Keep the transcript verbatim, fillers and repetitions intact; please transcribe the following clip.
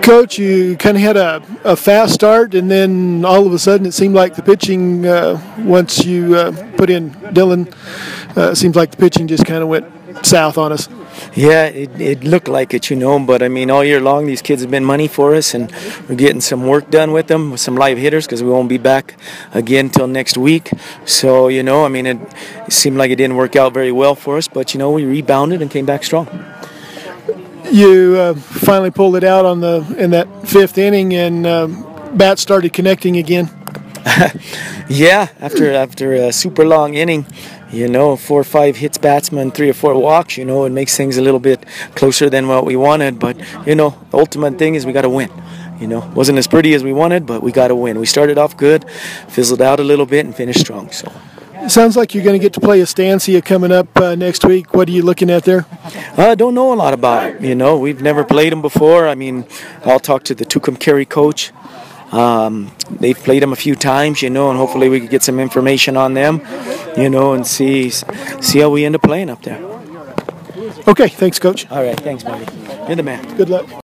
Coach, you kind of had a, a fast start, and then all of a sudden it seemed like the pitching, uh, once you uh, put in Dylan, uh, it seems like the pitching just kind of went south on us. Yeah, it, it looked like it, you know, but I mean, all year long, these kids have been money for us, and we're getting some work done with them, with some live hitters, because we won't be back again till next week. So, you know, I mean, it, it seemed like it didn't work out very well for us, but, you know, we rebounded and came back strong. You uh, finally pulled it out on the in that fifth inning, and um, bats started connecting again. Yeah, after after a super long inning, you know, four or five hits batsmen, three or four walks, you know, it makes things a little bit closer than what we wanted. But, you know, the ultimate thing is we got to win. You know, wasn't as pretty as we wanted, but we got to win. We started off good, fizzled out a little bit, and finished strong. So. It sounds like you're going to get to play Estancia coming up uh, next week. What are you looking at there? I uh, don't know a lot about it. You know, we've never played them before. I mean, I'll talk to the Tucumcari coach. Um, they've played them a few times, you know, and hopefully we can get some information on them, you know, and see see how we end up playing up there. Okay, thanks, Coach. All right, thanks, buddy. You're the man. Good luck.